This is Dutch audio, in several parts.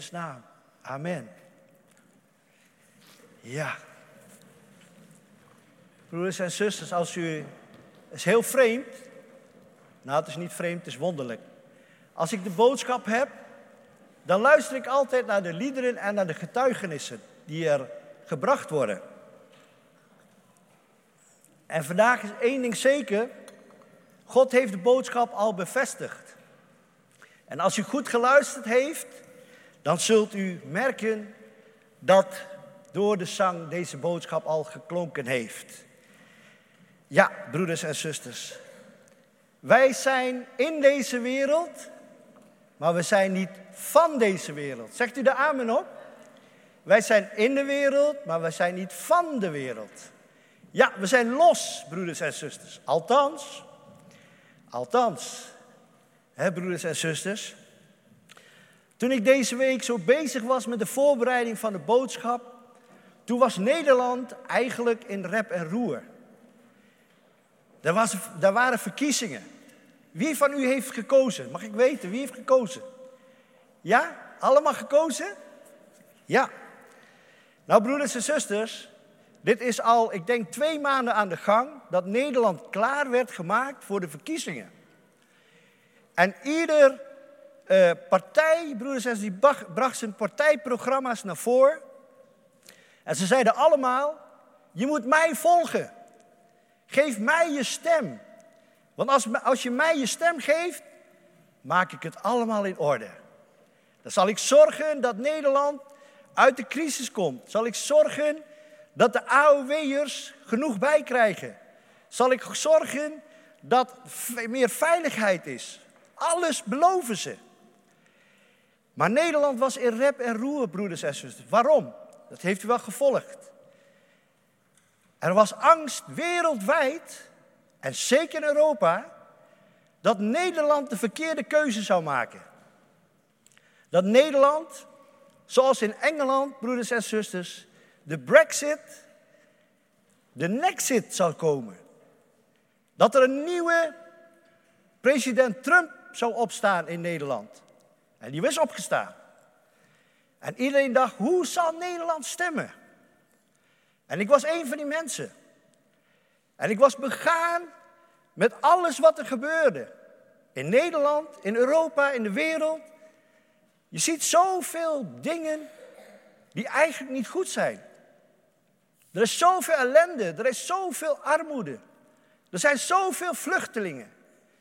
naam. Amen. Ja. Broeders en zusters, als u... Het is heel vreemd. Nou, het is niet vreemd, het is wonderlijk. Als ik de boodschap heb, dan luister ik altijd naar de liederen en naar de getuigenissen die er gebracht worden. En vandaag is één ding zeker. God heeft de boodschap al bevestigd. En als u goed geluisterd heeft, dan zult u merken dat door de zang deze boodschap al geklonken heeft. Ja, broeders en zusters. Wij zijn in deze wereld, maar we zijn niet van deze wereld. Zegt u de amen op? Wij zijn in de wereld, maar we zijn niet van de wereld. Ja, we zijn los, broeders en zusters. Althans. Hè, broeders en zusters. Toen ik deze week zo bezig was met de voorbereiding van de boodschap, toen was Nederland eigenlijk in rep en roer. Er waren verkiezingen. Wie van u heeft gekozen? Mag ik weten, wie heeft gekozen? Ja? Allemaal gekozen? Ja. Nou, broeders en zusters, dit is al, ik denk 2 maanden aan de gang, dat Nederland klaar werd gemaakt voor de verkiezingen. En ieder partij, broeders en zusters, die bracht zijn partijprogramma's naar voren. En ze zeiden allemaal, je moet mij volgen. Geef mij je stem. Want als je mij je stem geeft, maak ik het allemaal in orde. Dan zal ik zorgen dat Nederland uit de crisis komt. Zal ik zorgen dat de AOW'ers genoeg bijkrijgen. Zal ik zorgen dat meer veiligheid is. Alles beloven ze. Maar Nederland was in rep en roer, broeders en zusters. Waarom? Dat heeft u wel gevolgd. Er was angst wereldwijd, en zeker in Europa, dat Nederland de verkeerde keuze zou maken. Dat Nederland, zoals in Engeland, broeders en zusters, de Brexit, de Nexit zou komen. Dat er een nieuwe president Trump zou opstaan in Nederland. En die was opgestaan. En iedereen dacht, hoe zal Nederland stemmen? En ik was een van die mensen. En ik was begaan met alles wat er gebeurde. In Nederland, in Europa, in de wereld. Je ziet zoveel dingen die eigenlijk niet goed zijn. Er is zoveel ellende, er is zoveel armoede. Er zijn zoveel vluchtelingen.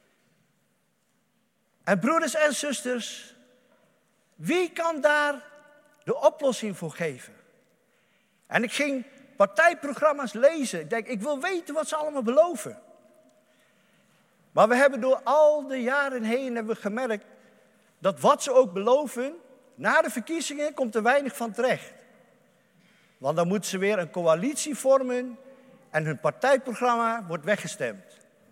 En broeders en zusters, wie kan daar de oplossing voor geven? En ik ging partijprogramma's lezen. Ik denk, ik wil weten wat ze allemaal beloven. Maar we hebben door al de jaren heen hebben we gemerkt dat wat ze ook beloven, na de verkiezingen komt er weinig van terecht. Want dan moeten ze weer een coalitie vormen en hun partijprogramma wordt weggestemd.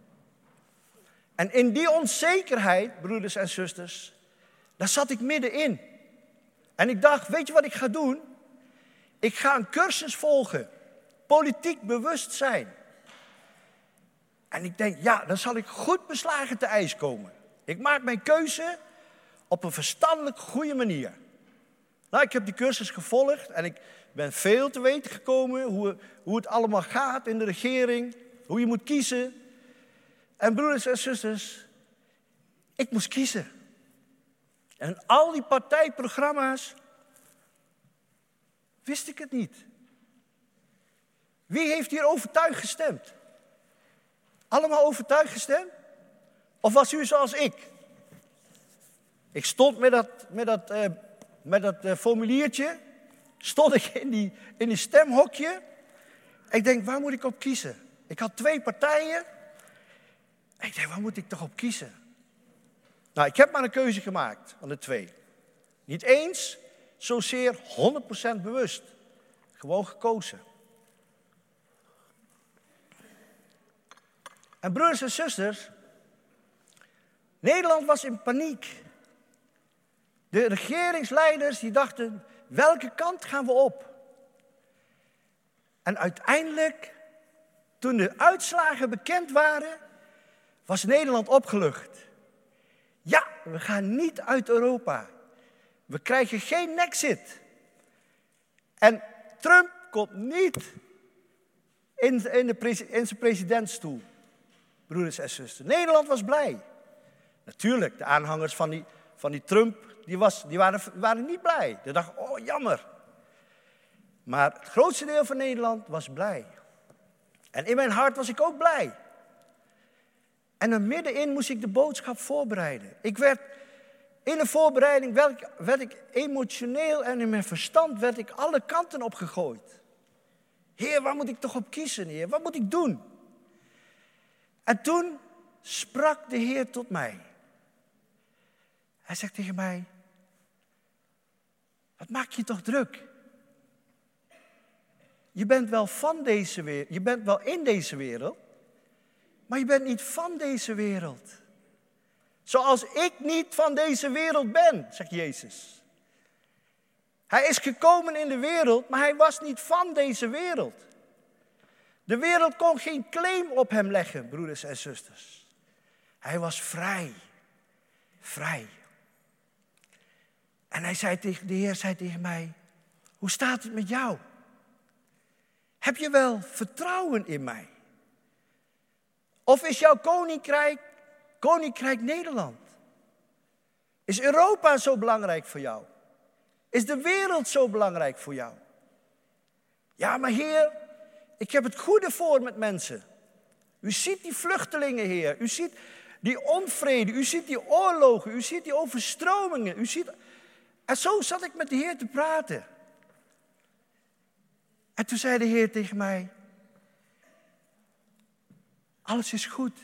En in die onzekerheid, broeders en zusters, daar zat ik middenin. En ik dacht, weet je wat ik ga doen? Ik ga een cursus volgen. Politiek bewustzijn. En ik denk, ja, dan zal ik goed beslagen te ijs komen. Ik maak mijn keuze op een verstandelijk goede manier. Nou, ik heb die cursus gevolgd en ik ben veel te weten gekomen hoe het allemaal gaat in de regering. Hoe je moet kiezen. En broeders en zusters, ik moest kiezen. En al die partijprogramma's, wist ik het niet. Wie heeft hier overtuigd gestemd? Allemaal overtuigd gestemd? Of was u zoals ik? Ik stond met dat formuliertje, stond ik in die stemhokje. Ik denk, waar moet ik op kiezen? Ik had 2 partijen. Ik denk, waar moet ik toch op kiezen? Nou, ik heb maar een keuze gemaakt van de 2. Niet eens zozeer 100% bewust. Gewoon gekozen. En broeders en zusters, Nederland was in paniek. De regeringsleiders die dachten, welke kant gaan we op? En uiteindelijk, toen de uitslagen bekend waren, was Nederland opgelucht. Ja, we gaan niet uit Europa. We krijgen geen Nexit. En Trump komt niet in zijn presidentsstoel. Broeders en zusters. Nederland was blij. Natuurlijk, de aanhangers van die Trump, die waren niet blij. Die dachten, oh jammer. Maar het grootste deel van Nederland was blij. En in mijn hart was ik ook blij. En er middenin moest ik de boodschap voorbereiden. In de voorbereiding werd ik emotioneel en in mijn verstand werd ik alle kanten op gegooid. Heer, waar moet ik toch op kiezen, Heer? Wat moet ik doen? En toen sprak de Heer tot mij. Hij zegt tegen mij, wat maak je toch druk? Je bent wel van deze wereld, je bent wel in deze wereld, maar je bent niet van deze wereld. Zoals ik niet van deze wereld ben, zegt Jezus. Hij is gekomen in de wereld, maar hij was niet van deze wereld. De wereld kon geen claim op hem leggen, broeders en zusters. Hij was vrij. Vrij. En de Heer zei tegen mij, hoe staat het met jou? Heb je wel vertrouwen in mij? Of is jouw koninkrijk Nederland? Is Europa zo belangrijk voor jou? Is de wereld zo belangrijk voor jou? Ja, maar Heer, ik heb het goede voor met mensen. U ziet die vluchtelingen, Heer. U ziet die onvrede. U ziet die oorlogen. U ziet die overstromingen. En zo zat ik met de Heer te praten. En toen zei de Heer tegen mij, alles is goed.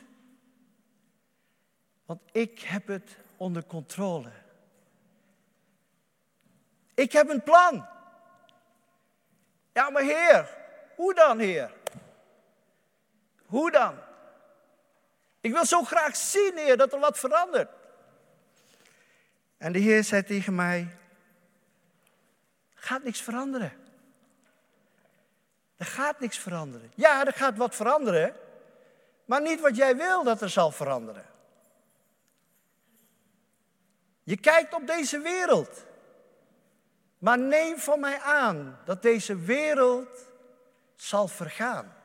Want ik heb het onder controle. Ik heb een plan. Ja, maar Heer, hoe dan, Heer? Hoe dan? Ik wil zo graag zien, Heer, dat er wat verandert. En de Heer zei tegen mij, gaat niks veranderen. Er gaat niks veranderen. Ja, er gaat wat veranderen, maar niet wat jij wil dat er zal veranderen. Je kijkt op deze wereld, maar neem van mij aan dat deze wereld zal vergaan.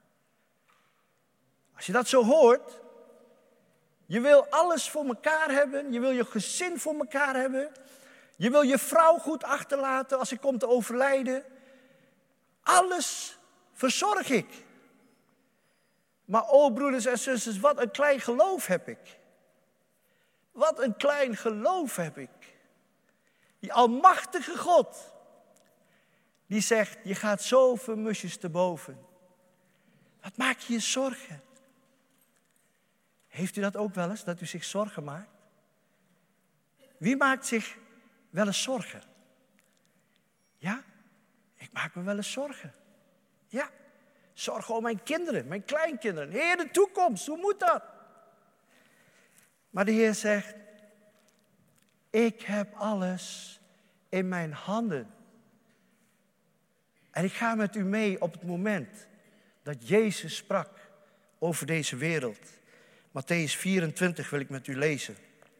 Als je dat zo hoort, je wil alles voor elkaar hebben, je wil je gezin voor elkaar hebben, je wil je vrouw goed achterlaten als ik kom te overlijden. Alles verzorg ik. Maar o broeders en zusters, wat een klein geloof heb ik. Wat een klein geloof heb ik. Die almachtige God, die zegt, je gaat zoveel musjes te boven. Wat maak je je zorgen? Heeft u dat ook wel eens, dat u zich zorgen maakt? Wie maakt zich wel eens zorgen? Ja, ik maak me wel eens zorgen. Ja, zorgen om mijn kinderen, mijn kleinkinderen. Heer, de toekomst, hoe moet dat? Maar de Heer zegt, ik heb alles in mijn handen. En ik ga met u mee op het moment dat Jezus sprak over deze wereld. Mattheüs 24 wil ik met u lezen.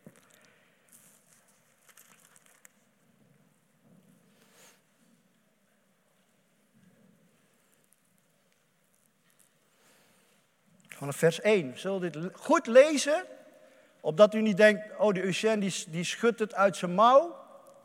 Vanaf vers 1. We zullen dit goed lezen, opdat u niet denkt, oh, die Eugène die schudt het uit zijn mouw.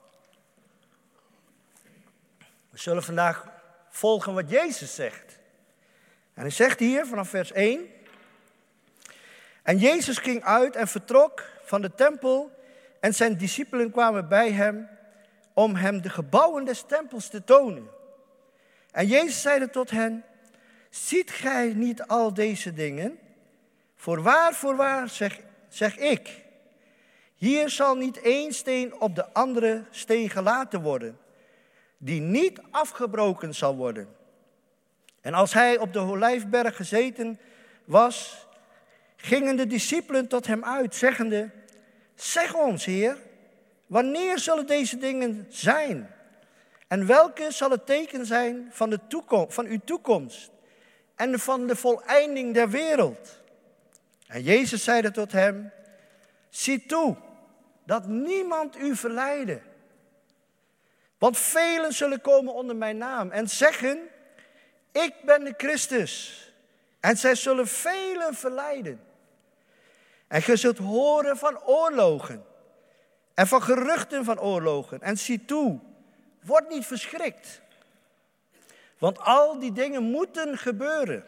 We zullen vandaag volgen wat Jezus zegt. En hij zegt hier vanaf vers 1. En Jezus ging uit en vertrok van de tempel en zijn discipelen kwamen bij hem om hem de gebouwen des tempels te tonen. En Jezus zeide tot hen, ziet gij niet al deze dingen? Voorwaar, zeg ik, hier zal niet één steen op de andere steen gelaten worden, die niet afgebroken zal worden. En als hij op de Olijfberg gezeten was, gingen de discipelen tot hem uit, zeggende, zeg ons, Heer, wanneer zullen deze dingen zijn? En welke zal het teken zijn van uw toekomst en van de voleinding der wereld? En Jezus zeide tot hem, zie toe dat niemand u verleide. Want velen zullen komen onder mijn naam en zeggen, ik ben de Christus. En zij zullen velen verleiden. En je zult horen van oorlogen. En van geruchten van oorlogen. En zie toe, word niet verschrikt. Want al die dingen moeten gebeuren.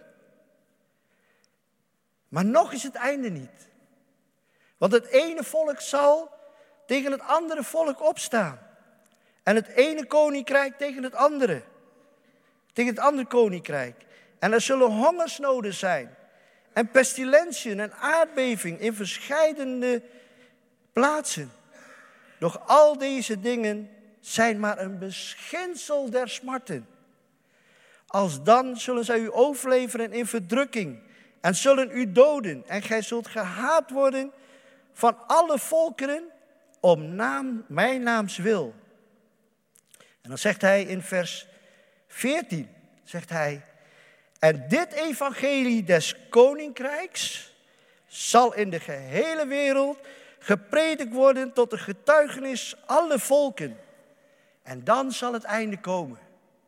Maar nog is het einde niet. Want het ene volk zal tegen het andere volk opstaan. En het ene koninkrijk tegen het andere. Tegen het andere koninkrijk. En er zullen hongersnoden zijn. En pestilentiën en aardbeving in verscheidene plaatsen. Doch al deze dingen zijn maar een beginsel der smarten. Alsdan zullen zij u overleveren in verdrukking. En zullen u doden. En gij zult gehaat worden van alle volkeren om mijn naams wil. En dan zegt hij in vers 14, zegt hij, en dit evangelie des koninkrijks zal in de gehele wereld gepredikt worden tot de getuigenis alle volken. En dan zal het einde komen.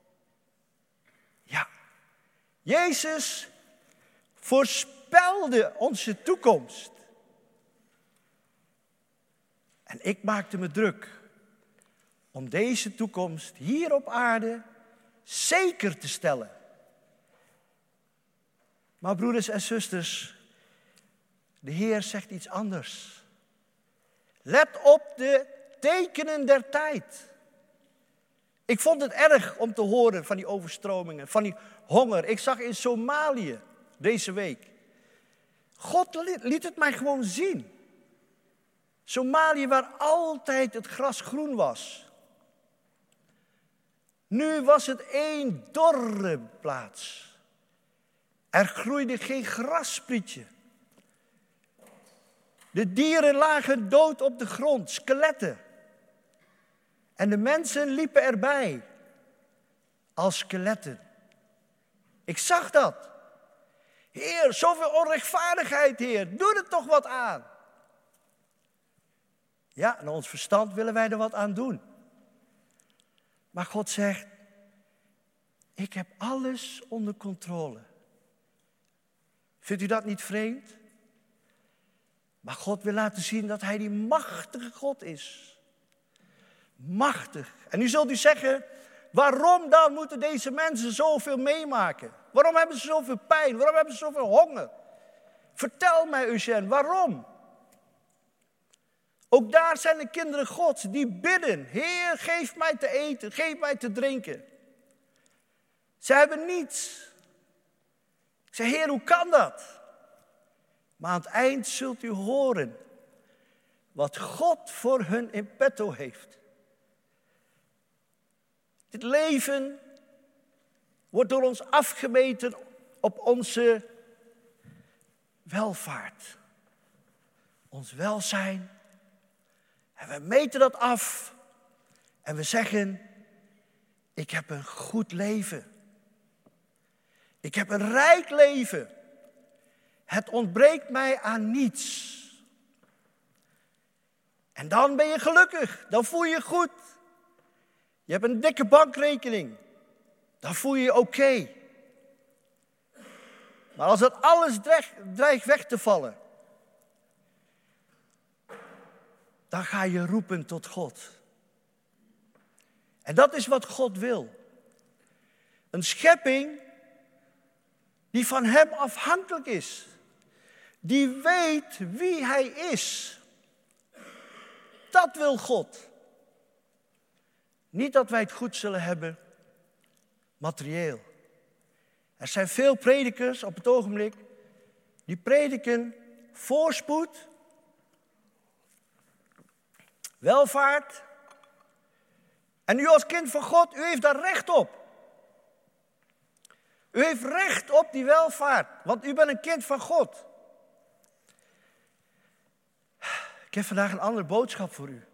Ja, Jezus voorspelde onze toekomst. En ik maakte me druk om deze toekomst hier op aarde zeker te stellen. Maar broeders en zusters, de Heer zegt iets anders. Let op de tekenen der tijd. Ik vond het erg om te horen van die overstromingen, van die honger. Ik zag in Somalië deze week. God liet het mij gewoon zien. Somalië waar altijd het gras groen was. Nu was het één dorre plaats. Er groeide geen grassprietje. De dieren lagen dood op de grond, skeletten. En de mensen liepen erbij als skeletten. Ik zag dat. Heer, zoveel onrechtvaardigheid, Heer. Doe er toch wat aan. Ja, naar ons verstand willen wij er wat aan doen. Maar God zegt, ik heb alles onder controle. Vindt u dat niet vreemd? Maar God wil laten zien dat hij die machtige God is. Machtig. En nu zult u zeggen, waarom dan moeten deze mensen zoveel meemaken? Waarom hebben ze zoveel pijn? Waarom hebben ze zoveel honger? Vertel mij, Eugène, waarom? Ook daar zijn de kinderen Gods die bidden. Heer, geef mij te eten, geef mij te drinken. Ze hebben niets. Ik zeg, Heer, hoe kan dat? Maar aan het eind zult u horen wat God voor hun in petto heeft. Dit leven wordt door ons afgemeten op onze welvaart. Ons welzijn. En we meten dat af. En we zeggen, ik heb een goed leven. Ik heb een rijk leven. Het ontbreekt mij aan niets. En dan ben je gelukkig. Dan voel je je goed. Je hebt een dikke bankrekening. Dan voel je je oké. Maar als dat alles dreigt weg te vallen, dan ga je roepen tot God. En dat is wat God wil. Een schepping die van hem afhankelijk is. Die weet wie hij is. Dat wil God. Niet dat wij het goed zullen hebben, materieel. Er zijn veel predikers op het ogenblik die prediken voorspoed, welvaart. En u als kind van God, u heeft daar recht op. U heeft recht op die welvaart, want u bent een kind van God. Ik heb vandaag een andere boodschap voor u.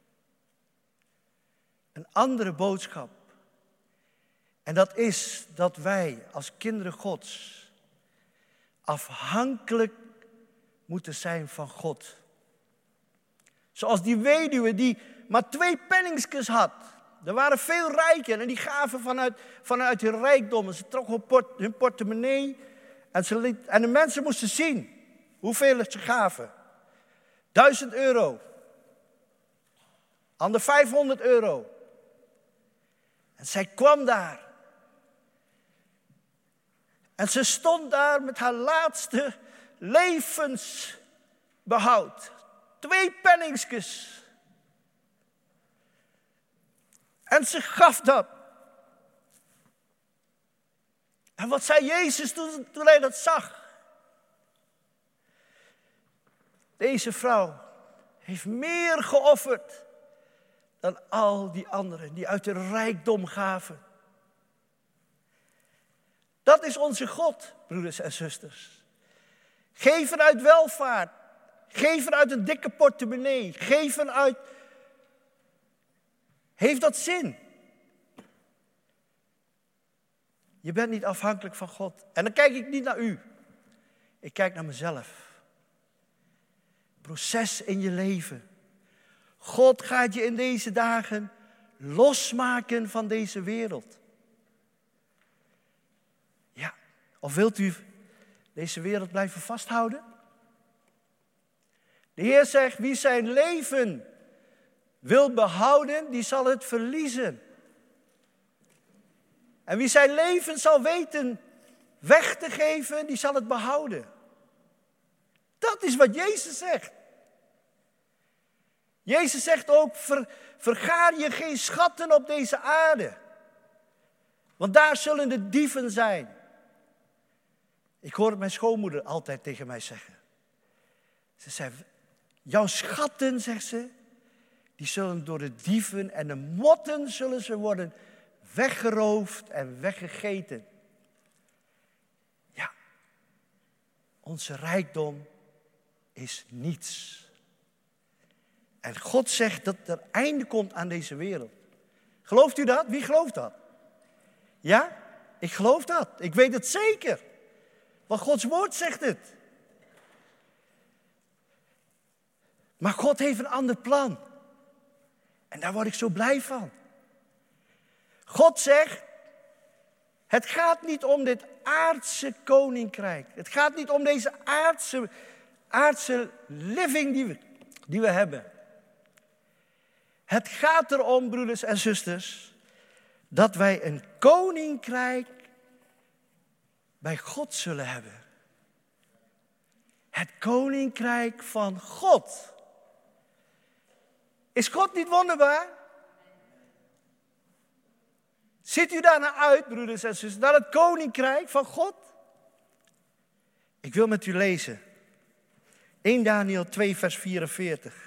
Een andere boodschap. En dat is dat wij als kinderen Gods afhankelijk moeten zijn van God. Zoals die weduwe die maar 2 penningskes had. Er waren veel rijken en die gaven vanuit hun rijkdom. Ze trokken hun portemonnee en de mensen moesten zien hoeveel ze gaven. 1000 euro. Ander 500 euro. En zij kwam daar. En ze stond daar met haar laatste levensbehoud. 2 penningskes. En ze gaf dat. En wat zei Jezus toen hij dat zag? Deze vrouw heeft meer geofferd dan al die anderen die uit de rijkdom gaven. Dat is onze God, broeders en zusters. Geven uit welvaart. Geven uit een dikke portemonnee. Geven uit... Heeft dat zin? Je bent niet afhankelijk van God. En dan kijk ik niet naar u. Ik kijk naar mezelf. Proces in je leven. God gaat je in deze dagen losmaken van deze wereld. Ja, of wilt u deze wereld blijven vasthouden? De Heer zegt, wie zijn leven wil behouden, die zal het verliezen. En wie zijn leven zal weten weg te geven, die zal het behouden. Dat is wat Jezus zegt. Jezus zegt ook, vergaar je geen schatten op deze aarde. Want daar zullen de dieven zijn. Ik hoor het mijn schoonmoeder altijd tegen mij zeggen. Ze zei, jouw schatten, zegt ze, die zullen door de dieven en de motten zullen ze worden weggeroofd en weggegeten. Ja, onze rijkdom is niets. En God zegt dat er einde komt aan deze wereld. Gelooft u dat? Wie gelooft dat? Ja, ik geloof dat. Ik weet het zeker. Want Gods woord zegt het. Maar God heeft een ander plan. En daar word ik zo blij van. God zegt, het gaat niet om dit aardse koninkrijk. Het gaat niet om deze aardse living die we hebben. Het gaat erom, broeders en zusters, dat wij een koninkrijk bij God zullen hebben. Het koninkrijk van God. Is God niet wonderbaar? Ziet u daar naar uit, broeders en zusters, naar het koninkrijk van God? Ik wil met u lezen. 1 Daniel 2 vers 44.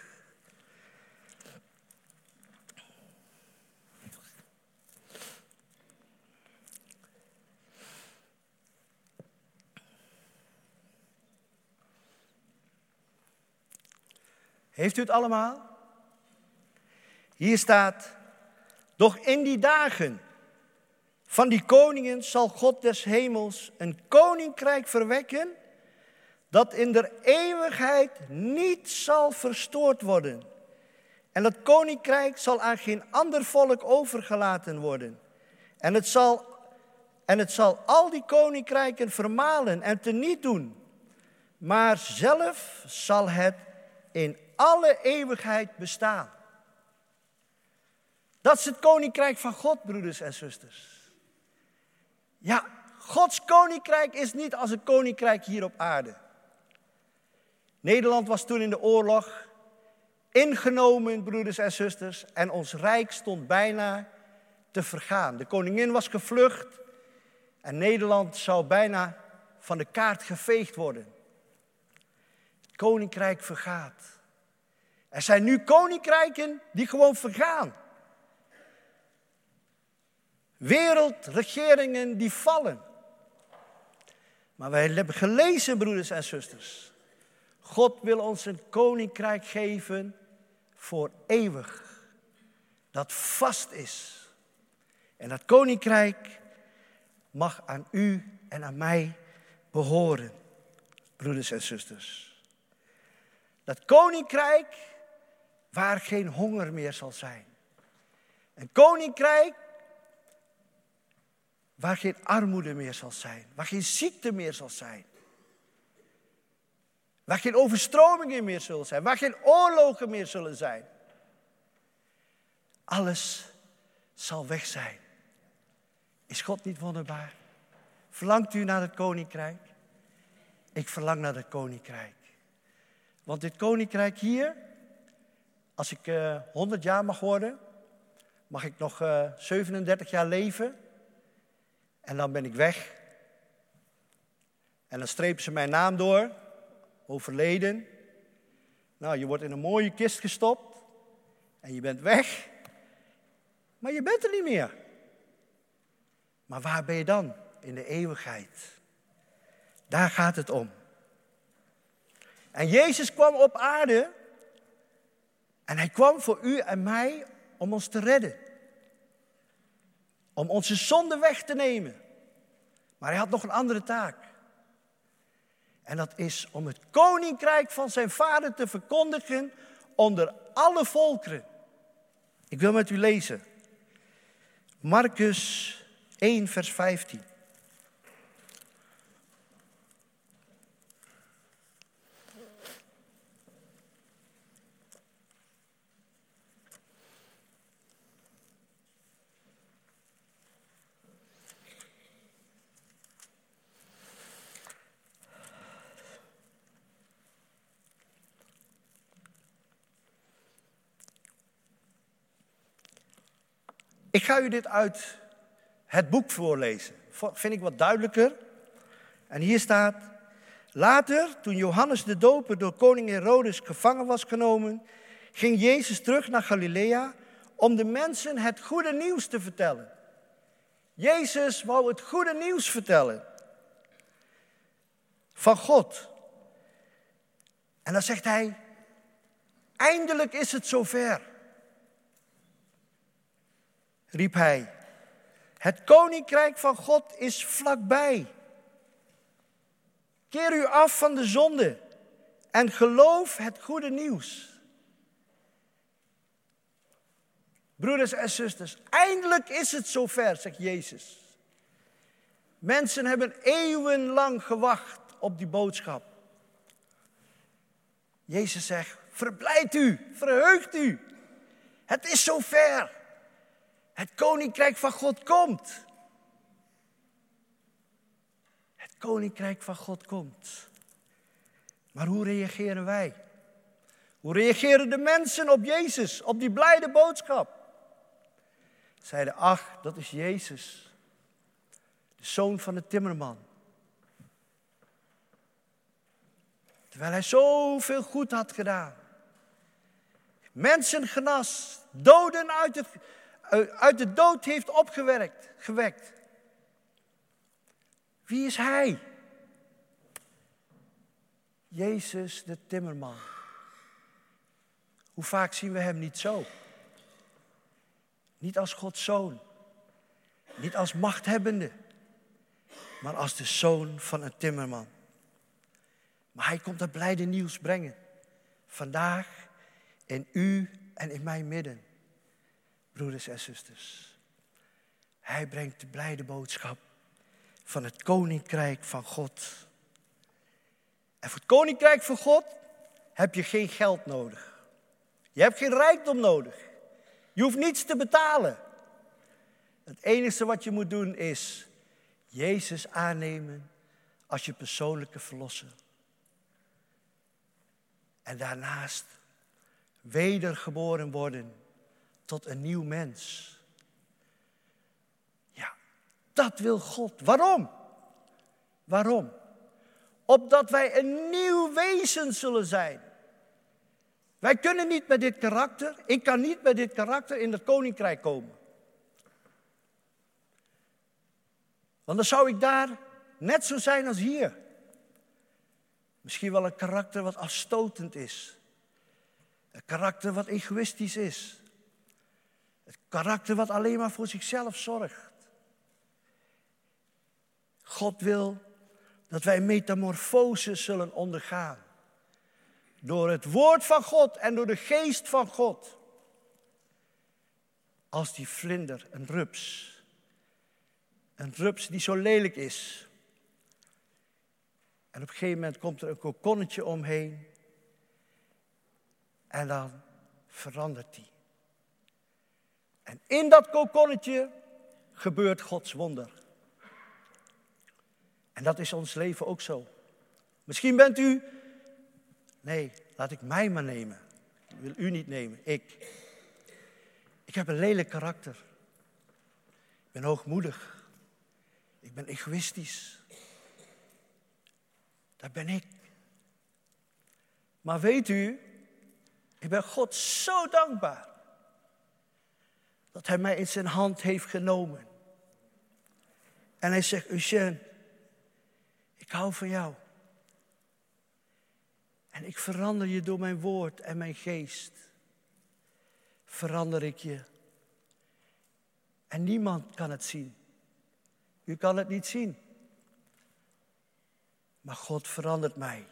Heeft u het allemaal? Hier staat, doch in die dagen van die koningen zal God des hemels een koninkrijk verwekken, dat in der eeuwigheid niet zal verstoord worden. En dat koninkrijk zal aan geen ander volk overgelaten worden. En het zal al die koninkrijken vermalen en teniet doen. Maar zelf zal het in alle eeuwigheid bestaan. Dat is het koninkrijk van God, broeders en zusters. Ja, Gods koninkrijk is niet als een koninkrijk hier op aarde. Nederland was toen in de oorlog ingenomen, broeders en zusters, en ons rijk stond bijna te vergaan. De koningin was gevlucht en Nederland zou bijna van de kaart geveegd worden. Het koninkrijk vergaat. Er zijn nu koninkrijken die gewoon vergaan. Wereldregeringen die vallen. Maar wij hebben gelezen, broeders en zusters. God wil ons een koninkrijk geven voor eeuwig. Dat vast is. En dat koninkrijk mag aan u en aan mij behoren. Broeders en zusters. Dat koninkrijk waar geen honger meer zal zijn. Een koninkrijk waar geen armoede meer zal zijn. Waar geen ziekte meer zal zijn. Waar geen overstromingen meer zullen zijn. Waar geen oorlogen meer zullen zijn. Alles zal weg zijn. Is God niet wonderbaar? Verlangt u naar het koninkrijk? Ik verlang naar het koninkrijk. Want dit koninkrijk hier, als ik 100 jaar mag worden, mag ik nog 37 jaar leven. En dan ben ik weg. En dan strepen ze mijn naam door. Overleden. Nou, je wordt in een mooie kist gestopt. En je bent weg. Maar je bent er niet meer. Maar waar ben je dan? In de eeuwigheid. Daar gaat het om. En Jezus kwam op aarde. En hij kwam voor u en mij om ons te redden. Om onze zonde weg te nemen. Maar hij had nog een andere taak. En dat is om het koninkrijk van zijn vader te verkondigen onder alle volkeren. Ik wil met u lezen. Markus 1 vers 15. Ik ga u dit uit het boek voorlezen. Vind ik wat duidelijker. En hier staat: Later, toen Johannes de Doper door koning Herodes gevangen was genomen, ging Jezus terug naar Galilea om de mensen het goede nieuws te vertellen. Jezus wou het goede nieuws vertellen van God. En dan zegt hij: eindelijk is het zover. Riep hij. Het koninkrijk van God is vlakbij. Keer u af van de zonde en geloof het goede nieuws. Broeders en zusters, eindelijk is het zover, zegt Jezus. Mensen hebben eeuwenlang gewacht op die boodschap. Jezus zegt: verblijd u, verheugt u. Het is zover. Het koninkrijk van God komt. Het koninkrijk van God komt. Maar hoe reageren wij? Hoe reageren de mensen op Jezus, op die blijde boodschap? Zeiden: ach, dat is Jezus, de zoon van de timmerman. Terwijl hij zoveel goed had gedaan. Mensen genas, doden uit de dood heeft gewekt. Wie is hij? Jezus de timmerman. Hoe vaak zien we hem niet zo? Niet als Gods zoon. Niet als machthebbende. Maar als de zoon van een timmerman. Maar hij komt dat blijde nieuws brengen. Vandaag in u en in mijn midden. Broeders en zusters. Hij brengt de blijde boodschap van het koninkrijk van God. En voor het koninkrijk van God heb je geen geld nodig. Je hebt geen rijkdom nodig. Je hoeft niets te betalen. Het enige wat je moet doen is Jezus aannemen als je persoonlijke verlosser. En daarnaast wedergeboren worden tot een nieuw mens. Ja, dat wil God. Waarom? Waarom? Opdat wij een nieuw wezen zullen zijn. Wij kunnen niet met dit karakter, ik kan niet met dit karakter in het koninkrijk komen. Want dan zou ik daar net zo zijn als hier. Misschien wel een karakter wat afstotend is. Een karakter wat egoïstisch is. Een karakter wat alleen maar voor zichzelf zorgt. God wil dat wij metamorfose zullen ondergaan. Door het woord van God en door de geest van God. als die vlinder, een rups. Een rups die zo lelijk is. En op een gegeven moment komt er een kokonnetje omheen. En dan verandert die. En in dat kokonnetje gebeurt Gods wonder. En dat is ons leven ook zo. Misschien bent u... Nee, laat ik mij maar nemen. Ik wil u niet nemen, ik. Ik heb een lelijk karakter. Ik ben hoogmoedig. Ik ben egoïstisch. Dat ben ik. Maar weet u, ik ben God zo dankbaar dat hij mij in zijn hand heeft genomen. En hij zegt, Eugène, ik hou van jou. En ik verander je door mijn woord en mijn geest. Verander ik je. En niemand kan het zien. U kan het niet zien. Maar God verandert mij.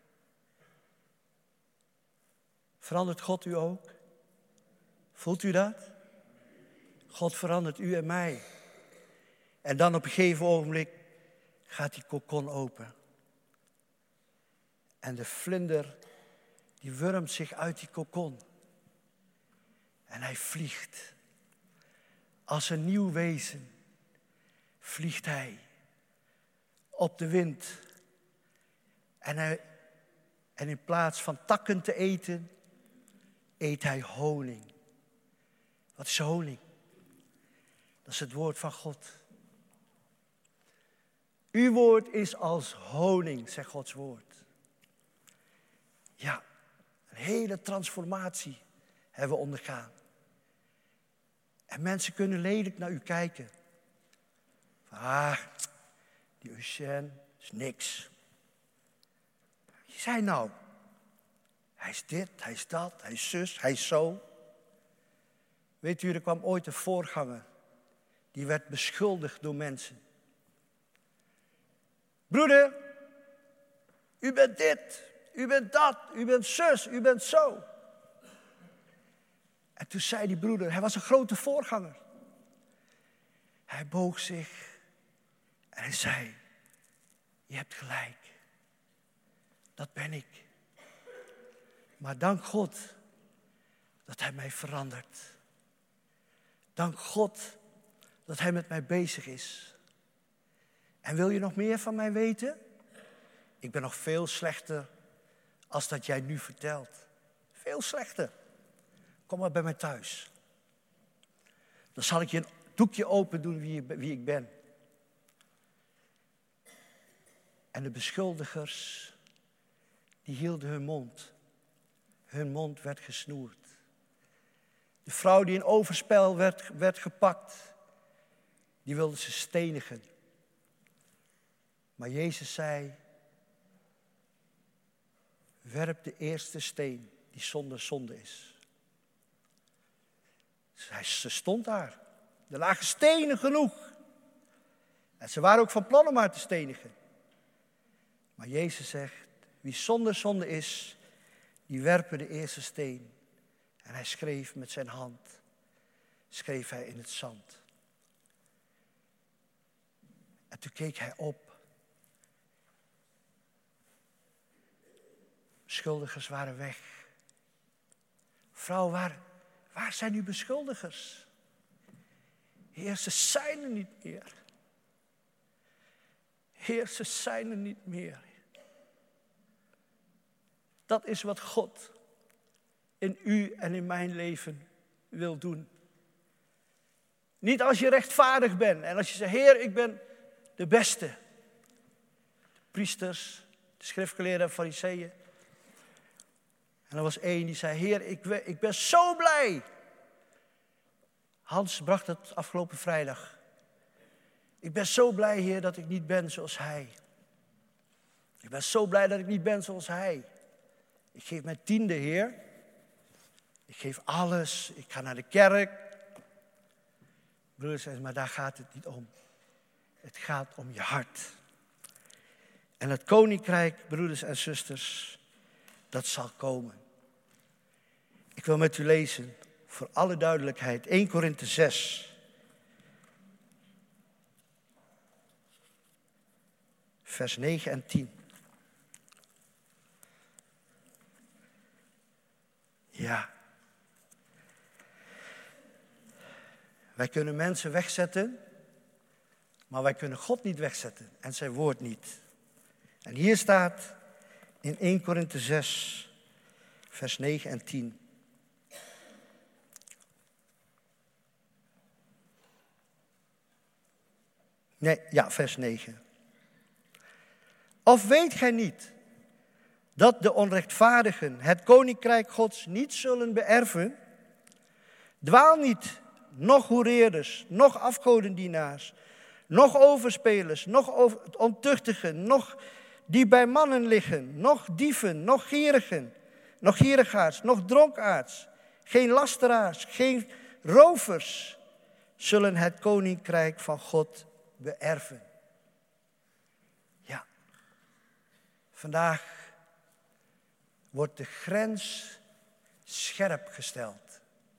Verandert God u ook? Voelt u dat? God verandert u en mij. En dan op een gegeven ogenblik gaat die kokon open. En de vlinder, die wurmt zich uit die kokon. En hij vliegt. Als een nieuw wezen vliegt hij op de wind. En in plaats van takken te eten, eet hij honing. Wat is honing? Dat is het woord van God. Uw woord is als honing, zegt Gods woord. Ja, een hele transformatie hebben we ondergaan. En mensen kunnen lelijk naar u kijken. Die Eugène is niks. Wie is hij nou? Hij is dit, hij is dat, hij is zus, hij is zo. Weet u, er kwam ooit een voorganger. Die werd beschuldigd door mensen. Broeder, u bent dit, u bent dat, u bent zus, u bent zo. En toen zei die broeder, hij was een grote voorganger. Hij boog zich en hij zei, je hebt gelijk. Dat ben ik. Maar dank God dat hij mij verandert. Dank God dat hij met mij bezig is. En wil je nog meer van mij weten? Ik ben nog veel slechter als dat jij nu vertelt. Veel slechter. Kom maar bij mij thuis. Dan zal ik je een doekje open doen wie ik ben. En de beschuldigers, die hielden hun mond. Hun mond werd gesnoerd. De vrouw die in overspel werd gepakt, die wilden ze stenigen. Maar Jezus zei, werp de eerste steen die zonder zonde is. Ze stond daar. Er lagen stenen genoeg. En ze waren ook van plan om haar te stenigen. Maar Jezus zegt, wie zonder zonde is, die werpen de eerste steen. En hij schreef met zijn hand, schreef hij in het zand. En toen keek hij op. Beschuldigers waren weg. Vrouw, waar zijn uw beschuldigers? Heer, ze zijn er niet meer. Heer, ze zijn er niet meer. Dat is wat God in u en in mijn leven wil doen. Niet als je rechtvaardig bent en als je zegt, Heer, ik ben de beste. De priesters, de schriftgeleerden en fariseeën. En er was één die zei, Heer, ik ben zo blij. Hans bracht het afgelopen vrijdag. Ik ben zo blij, Heer, dat ik niet ben zoals hij. Ik ben zo blij dat ik niet ben zoals hij. Ik geef mijn tiende, Heer. Ik geef alles. Ik ga naar de kerk. Broeders en maar daar gaat het niet om. Het gaat om je hart. En het koninkrijk, broeders en zusters, dat zal komen. Ik wil met u lezen Voor alle duidelijkheid, 1 Korinthe 6. Vers 9 en 10. Ja. Wij kunnen mensen wegzetten, maar wij kunnen God niet wegzetten en zijn woord niet. En hier staat in 1 Korinthe 6, vers 9 en 10. Vers 9. Of weet gij niet dat de onrechtvaardigen het koninkrijk Gods niet zullen beërven? Dwaal niet, noch hoereerders, noch afgodendienaars, noch overspelers, noch ontuchtigen, noch die bij mannen liggen, noch dieven, noch gierigaards, noch dronkaards, geen lasteraars, geen rovers, zullen het koninkrijk van God beërven. Ja, vandaag wordt de grens scherp gesteld.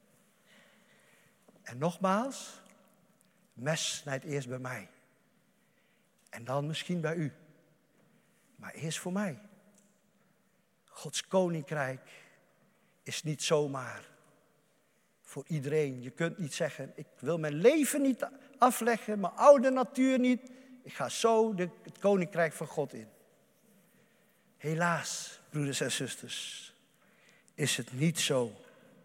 En nogmaals, mes snijdt eerst bij mij. En dan misschien bij u. Maar eerst voor mij. Gods koninkrijk is niet zomaar voor iedereen. Je kunt niet zeggen, ik wil mijn leven niet afleggen, mijn oude natuur niet. Ik ga zo het koninkrijk van God in. Helaas, broeders en zusters, is het niet zo.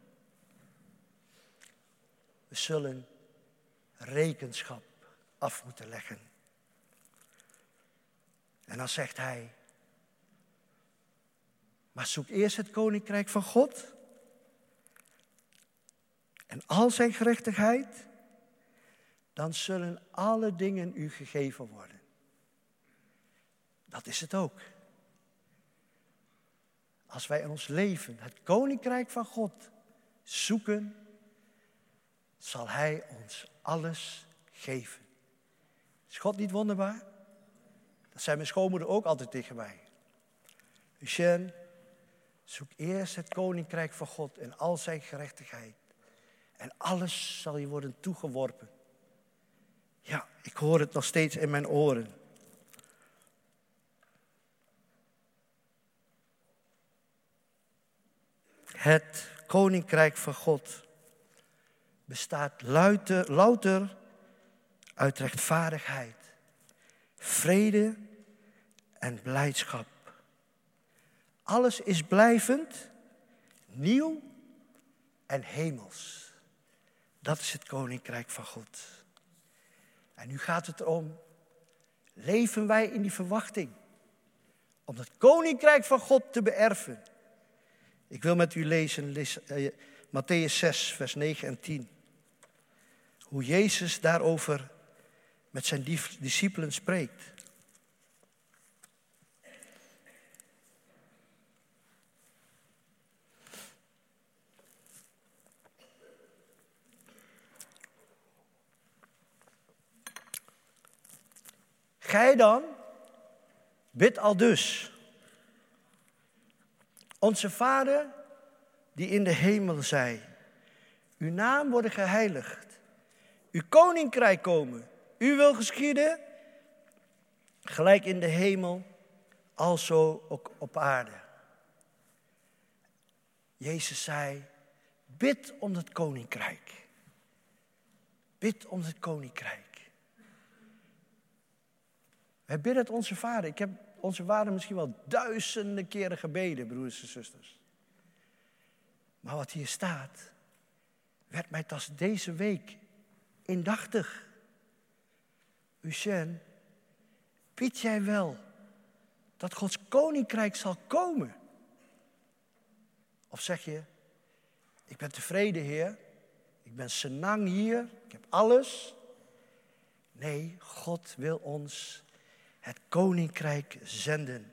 We zullen rekenschap af moeten leggen. En dan zegt hij, maar zoek eerst het koninkrijk van God en al zijn gerechtigheid, dan zullen alle dingen u gegeven worden. Dat is het ook. Als wij in ons leven het koninkrijk van God zoeken, zal hij ons alles geven. Is God niet wonderbaar? Dat zei mijn schoonmoeder ook altijd tegen mij. Eugène, zoek eerst het koninkrijk van God en al zijn gerechtigheid. En alles zal je worden toegeworpen. Ja, ik hoor het nog steeds in mijn oren. Het koninkrijk van God bestaat louter uit rechtvaardigheid, vrede en blijdschap. Alles is blijvend, nieuw en hemels. Dat is het koninkrijk van God. En nu gaat het erom, leven wij in die verwachting om het koninkrijk van God te beërven? Ik wil met u lezen Mattheüs 6, vers 9 en 10. Hoe Jezus daarover met zijn discipelen spreekt. Gij dan, bid aldus. Onze Vader, die in de hemel zij, uw naam worden geheiligd, uw koninkrijk komen, uw wil geschieden, gelijk in de hemel, alzo ook op aarde. Jezus zei, bid om het koninkrijk. Bid om het koninkrijk. Wij bidden het onze Vader. Ik heb onze Vader misschien wel duizenden keren gebeden, broeders en zusters. Maar wat hier staat, werd mij pas deze week indachtig. Eugène, bid jij wel dat Gods koninkrijk zal komen? Of zeg je, ik ben tevreden, Heer. Ik ben senang hier. Ik heb alles. Nee, God wil ons het koninkrijk zenden.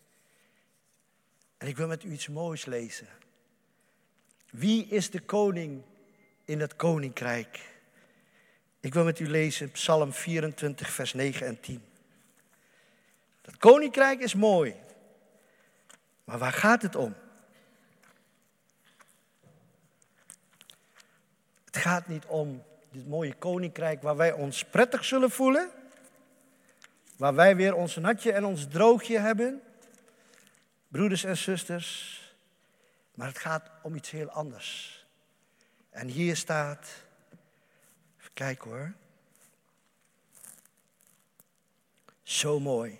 En ik wil met u iets moois lezen. Wie is de koning in het koninkrijk? Ik wil met u lezen Psalm 24, vers 9 en 10. Dat koninkrijk is mooi. Maar waar gaat het om? Het gaat niet om dit mooie koninkrijk waar wij ons prettig zullen voelen. Waar wij weer ons natje en ons droogje hebben. Broeders en zusters. Maar het gaat om iets heel anders. En hier staat, even kijken hoor. Zo mooi.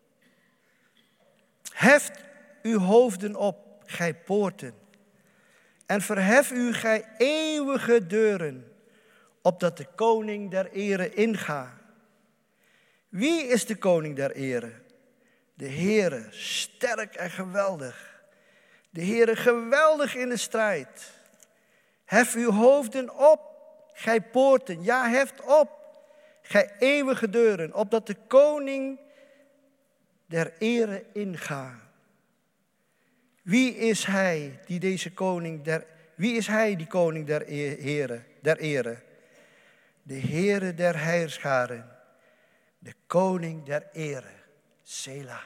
Heft uw hoofden op, gij poorten. En verhef u, gij eeuwige deuren. Opdat de koning der ere inga. Wie is de koning der ere? De Heere, sterk en geweldig. De Heere, geweldig in de strijd. Hef uw hoofden op, gij poorten. Ja, heft op, gij eeuwige deuren. Opdat de koning der ere inga. Wie is hij die koning der ere? De Heere der heerscharen. De koning der ere. Sela.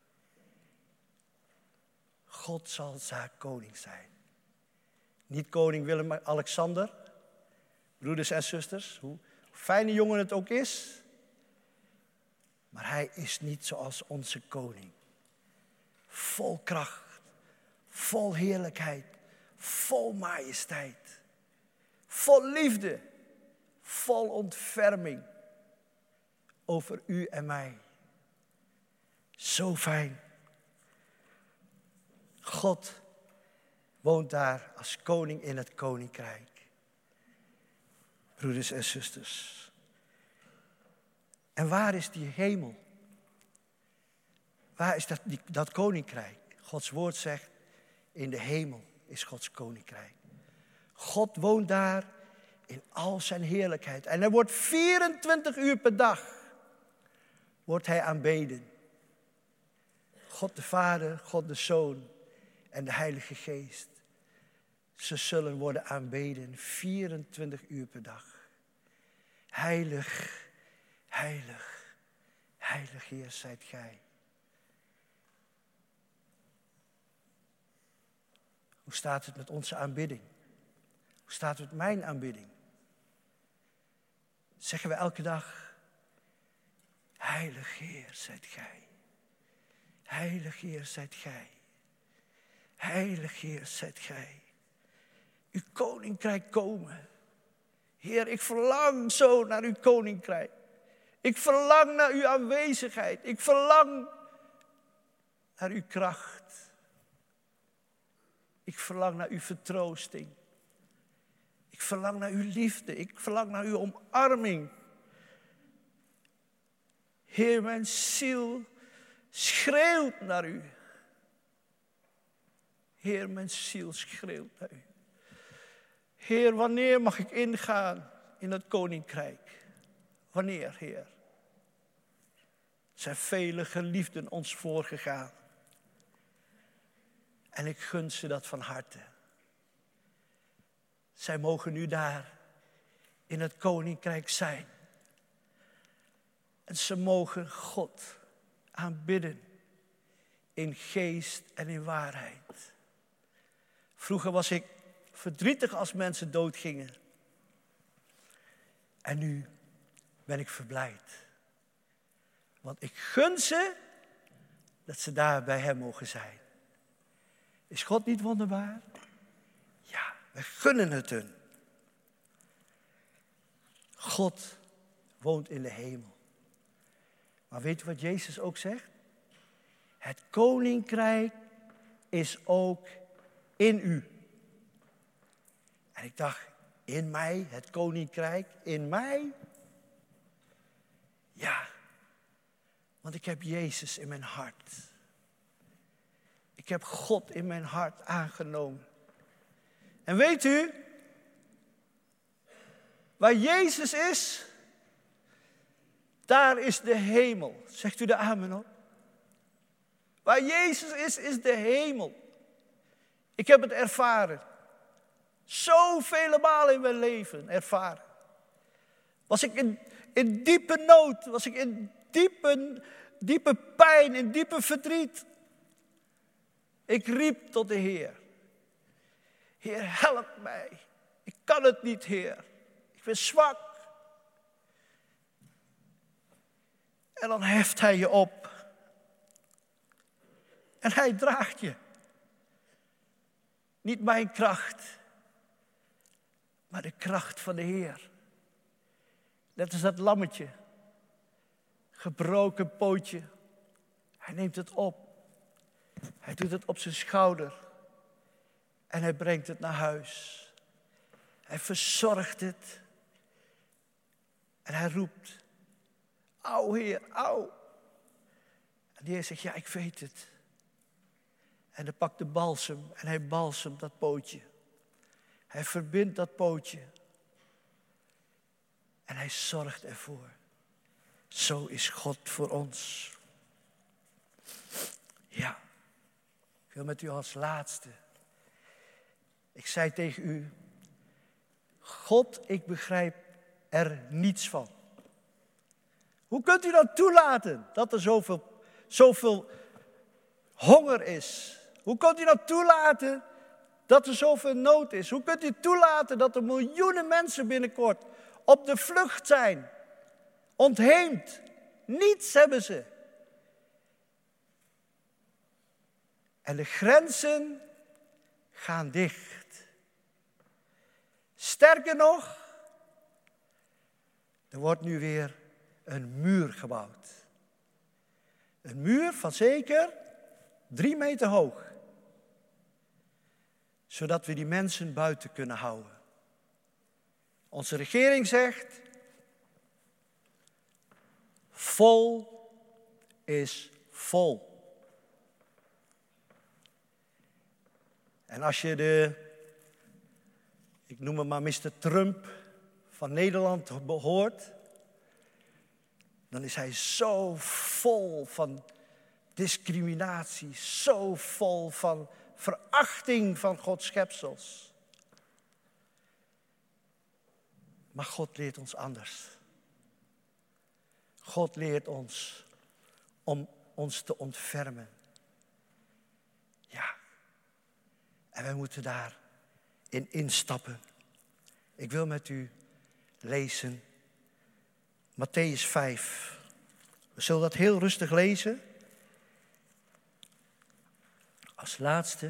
God zal zijn koning zijn. Niet koning Willem-Alexander. Broeders en zusters. Hoe fijne jongen het ook is. Maar hij is niet zoals onze koning. Vol kracht. Vol heerlijkheid. Vol majesteit. Vol liefde. Vol ontferming. Over u en mij. Zo fijn. God woont daar als koning in het koninkrijk. Broeders en zusters. En waar is die hemel? Waar is dat koninkrijk? Gods woord zegt, in de hemel is Gods koninkrijk. God woont daar in al zijn heerlijkheid. En er wordt 24 uur per dag wordt hij aanbeden. God de Vader, God de Zoon en de Heilige Geest. Ze zullen worden aanbeden 24 uur per dag. Heilig, heilig, heilig Heer zijt gij. Hoe staat het met onze aanbidding? Hoe staat het met mijn aanbidding? Zeggen we elke dag, heilig Heer zijt gij. Heilig Heer zijt gij. Heilig Heer zijt gij. Uw koninkrijk komen. Heer, ik verlang zo naar uw koninkrijk. Ik verlang naar uw aanwezigheid. Ik verlang naar uw kracht. Ik verlang naar uw vertroosting. Ik verlang naar uw liefde. Ik verlang naar uw omarming. Heer, mijn ziel schreeuwt naar u. Heer, mijn ziel schreeuwt naar u. Heer, wanneer mag ik ingaan in het koninkrijk? Wanneer, Heer? Er zijn vele geliefden ons voorgegaan. En ik gun ze dat van harte. Zij mogen nu daar in het koninkrijk zijn. En ze mogen God aanbidden in geest en in waarheid. Vroeger was ik verdrietig als mensen doodgingen. En nu ben ik verblijd. Want ik gun ze dat ze daar bij hem mogen zijn. Is God niet wonderbaar? Ja, we gunnen het hun. God woont in de hemel. Maar weet u wat Jezus ook zegt? Het koninkrijk is ook in u. En ik dacht, in mij, het koninkrijk, in mij? Ja, want ik heb Jezus in mijn hart. Ik heb God in mijn hart aangenomen. En weet u, waar Jezus is, daar is de hemel. Zegt u de amen op? Waar Jezus is de hemel. Ik heb het ervaren. Zoveel malen in mijn leven ervaren. Was ik in diepe nood, was ik in diepe pijn, in diepe verdriet. Ik riep tot de Heer. Heer, help mij. Ik kan het niet, Heer. Ik ben zwak. En dan heft hij je op. En hij draagt je. Niet mijn kracht, maar de kracht van de Heer. Net als dat lammetje. Gebroken pootje. Hij neemt het op. Hij doet het op zijn schouder. En hij brengt het naar huis. Hij verzorgt het. En hij roept. Au, Heer, au. En de Heer zegt, ja, ik weet het. En hij pakt de balsem en hij balsemt dat pootje. Hij verbindt dat pootje. En hij zorgt ervoor. Zo is God voor ons. Ja, ik wil met u als laatste. Ik zei tegen u, God, ik begrijp er niets van. Hoe kunt u dan toelaten dat er zoveel honger is? Hoe kunt u dan toelaten dat er zoveel nood is? Hoe kunt u toelaten dat er miljoenen mensen binnenkort op de vlucht zijn? Ontheemd. Niets hebben ze. En de grenzen gaan dicht. Sterker nog, er wordt nu weer een muur gebouwd. Een muur van zeker 3 meter hoog. Zodat we die mensen buiten kunnen houden. Onze regering zegt, vol is vol. En als je ik noem hem maar Mr. Trump van Nederland hoort, dan is hij zo vol van discriminatie, zo vol van verachting van Gods schepsels. Maar God leert ons anders. God leert ons om ons te ontfermen. Ja. En wij moeten daarin instappen. Ik wil met u lezen Mattheüs 5. We zullen dat heel rustig lezen. Als laatste.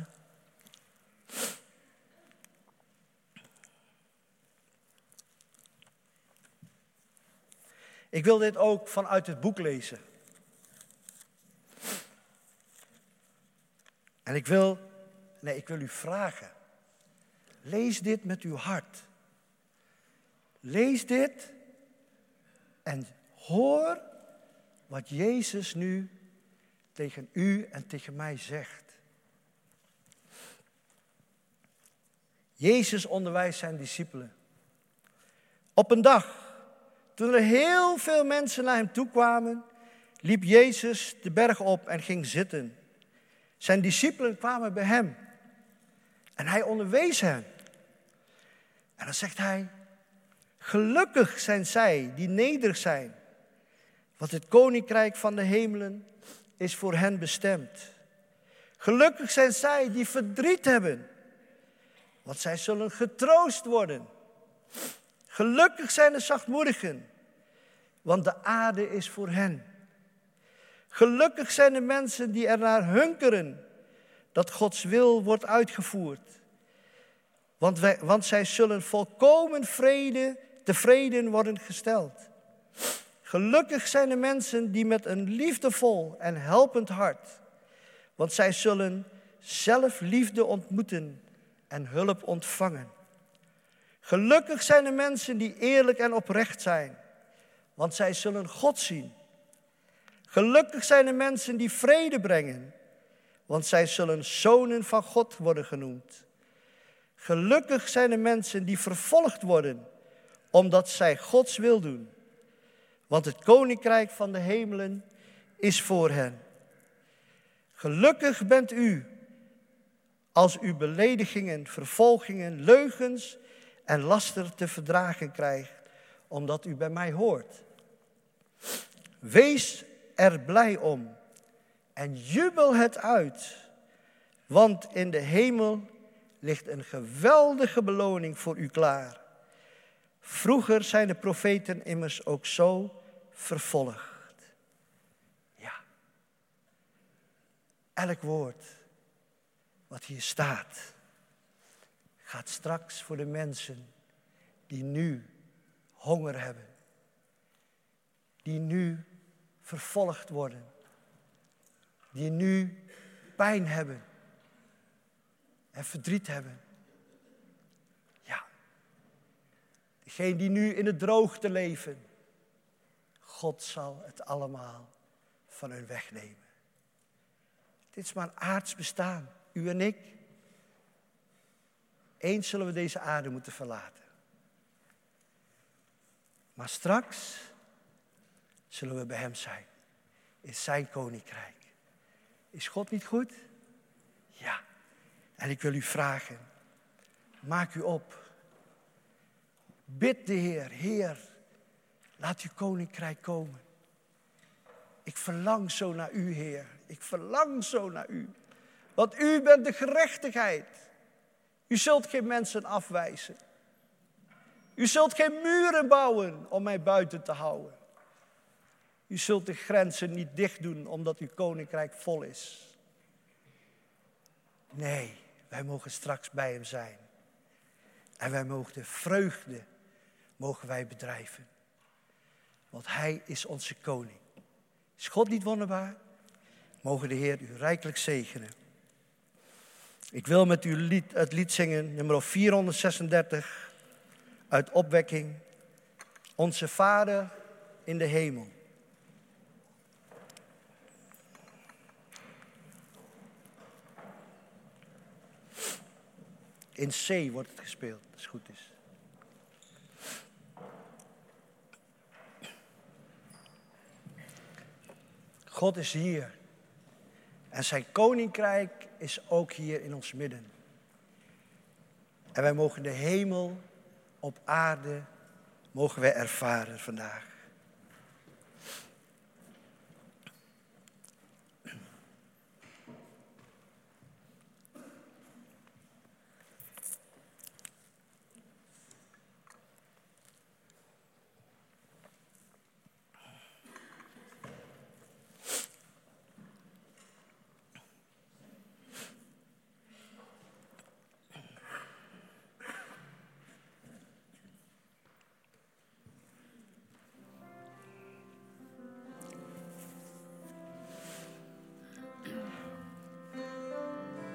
Ik wil dit ook vanuit het boek lezen. En ik wil u vragen. Lees dit met uw hart. Lees dit en hoor wat Jezus nu tegen u en tegen mij zegt. Jezus onderwijst zijn discipelen. Op een dag, toen er heel veel mensen naar hem toe kwamen, liep Jezus de berg op en ging zitten. Zijn discipelen kwamen bij hem en hij onderwees hen. En dan zegt hij, gelukkig zijn zij die nederig zijn, want het koninkrijk van de hemelen is voor hen bestemd. Gelukkig zijn zij die verdriet hebben, want zij zullen getroost worden. Gelukkig zijn de zachtmoedigen, want de aarde is voor hen. Gelukkig zijn de mensen die ernaar hunkeren dat Gods wil wordt uitgevoerd. Want zij zullen volkomen tevreden worden gesteld. Gelukkig zijn de mensen die met een liefdevol en helpend hart, want zij zullen zelf liefde ontmoeten en hulp ontvangen. Gelukkig zijn de mensen die eerlijk en oprecht zijn, want zij zullen God zien. Gelukkig zijn de mensen die vrede brengen, want zij zullen zonen van God worden genoemd. Gelukkig zijn de mensen die vervolgd worden, omdat zij Gods wil doen. Want het koninkrijk van de hemelen is voor hen. Gelukkig bent u, als u beledigingen, vervolgingen, leugens en laster te verdragen krijgt, omdat u bij mij hoort. Wees er blij om en jubel het uit, want in de hemel ligt een geweldige beloning voor u klaar. Vroeger zijn de profeten immers ook zo vervolgd. Ja. Elk woord wat hier staat, gaat straks voor de mensen die nu honger hebben. Die nu vervolgd worden. Die nu pijn hebben. En verdriet hebben. Ja. Degene die nu in het droogte leven. God zal het allemaal van hun wegnemen. Dit is maar een aards bestaan. U en ik. Eens zullen we deze aarde moeten verlaten. Maar straks zullen we bij hem zijn. In zijn koninkrijk. Is God niet goed? Ja. En ik wil u vragen. Maak u op. Bid de Heer. Heer, laat uw koninkrijk komen. Ik verlang zo naar u, Heer. Ik verlang zo naar u. Want u bent de gerechtigheid. U zult geen mensen afwijzen. U zult geen muren bouwen om mij buiten te houden. U zult de grenzen niet dicht doen omdat uw koninkrijk vol is. Nee, wij mogen straks bij hem zijn. En wij mogen de vreugde bedrijven. Want hij is onze koning. Is God niet wonderbaar? Mogen de Heer u rijkelijk zegenen. Ik wil met u het lied zingen, nummer 436, uit Opwekking. Onze Vader in de hemel. In C wordt het gespeeld, als het goed is. God is hier. En zijn koninkrijk is ook hier in ons midden. En wij mogen de hemel op aarde mogen wij ervaren vandaag.